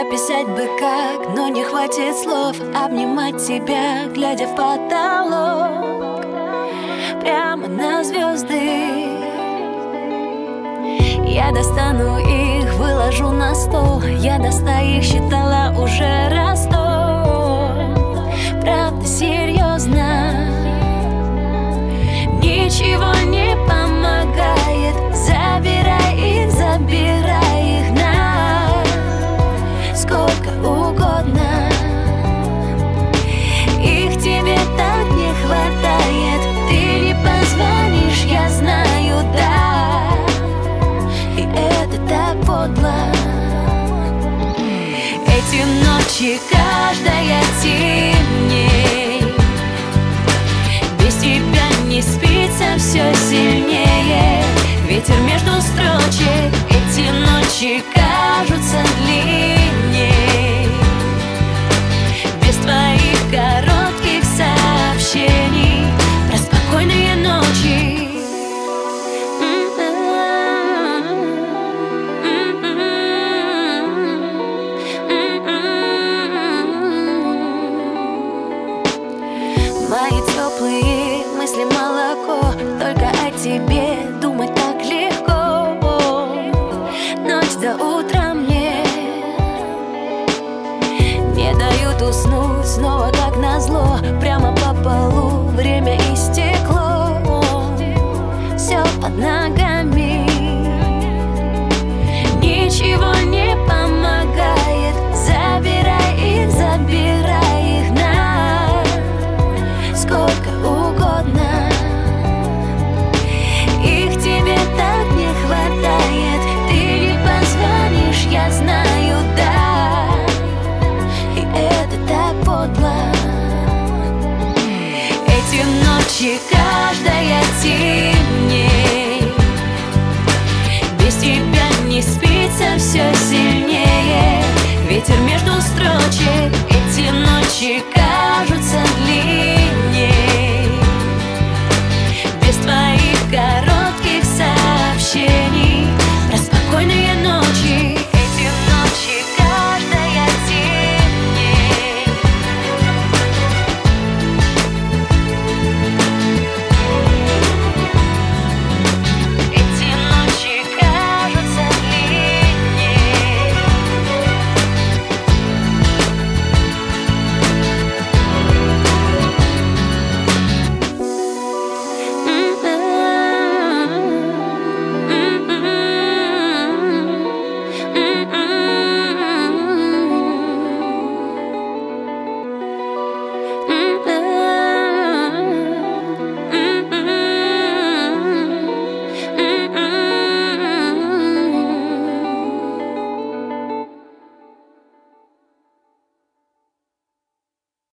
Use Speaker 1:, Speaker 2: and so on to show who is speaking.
Speaker 1: Описать бы как, но не хватит слов. Обнимать тебя, глядя в потолок, прямо на звезды. Я достану их, выложу на стол. Я до 100 их считала уже раз 100. Правда, серьезно, ничего не помогает. Забирай их на сколько угодно. Их тебе так не хватает. Ты не позвонишь, я знаю, да. И это так подло. Эти ночи, каждая темней. Без тебя не спится все сильнее. Ветер между строчек. Эти ночи кажутся длинней. Без твоих коротких сообщений про спокойные ночи. Мои теплые мысли молоко. Только о тебе думать так легко. Ночь до утра мне не дают уснуть. Снова как назло, прямо по полу время истекло. Все под ногами, ничего не помогает. Забирай их на сколько угодно. Их тебе так не хватает. Ты не позвонишь, я знаю, да. И это так подло. Эти ночи, каждая темней. Без тебя не спится все сильнее. Ветер между строчек. Эти ночи